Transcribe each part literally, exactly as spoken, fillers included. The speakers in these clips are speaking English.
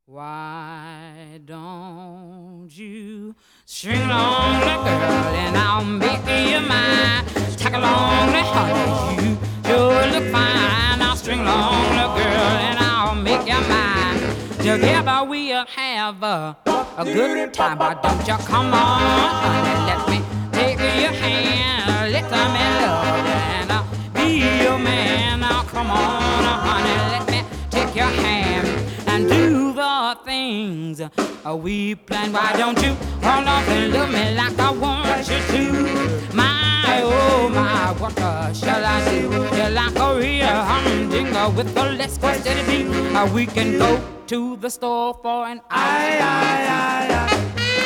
Why don't you string along the girl and I'll make you mine? Tag along the honey, you sure look fine. I'll string along the girl and I'll make you mine. Together we'll have a, a good time. Why don't you come on, honey? Let me take your hand, let me love you and I'll be your man. Now come on, honey, let me take your hand and do the things uh, we planned. Why don't you hold off and love me like I want you to? My, oh my, what uh, shall I do? You're like a real humdinger with a less steady beat. Uh, we can go to the store for an aye, aye, aye, aye.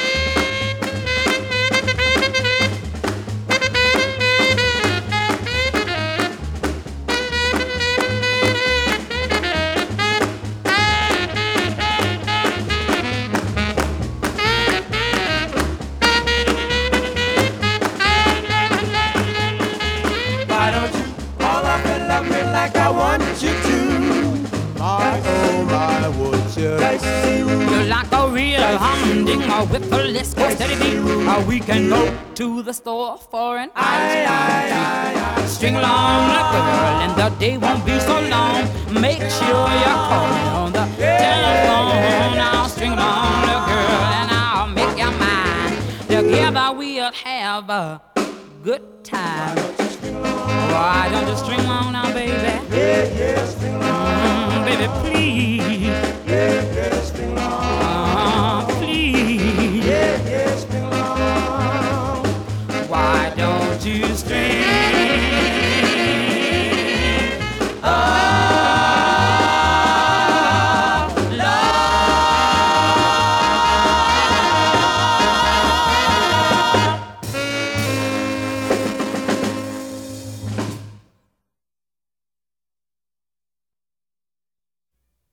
Like I want you to. My, oh my, would you? You're like a real humdinger with a list for steady beat. Uh, we can go to the store for an aye, aye, aye, aye. String along the girl and the day won't be so long. Make sure you're calling on the telephone. I'll string along the girl and I'll make you mine. Together we'll have a good time. Why don't you string along now, baby? Yeah, yeah, string along. Mm, baby, please. Yeah.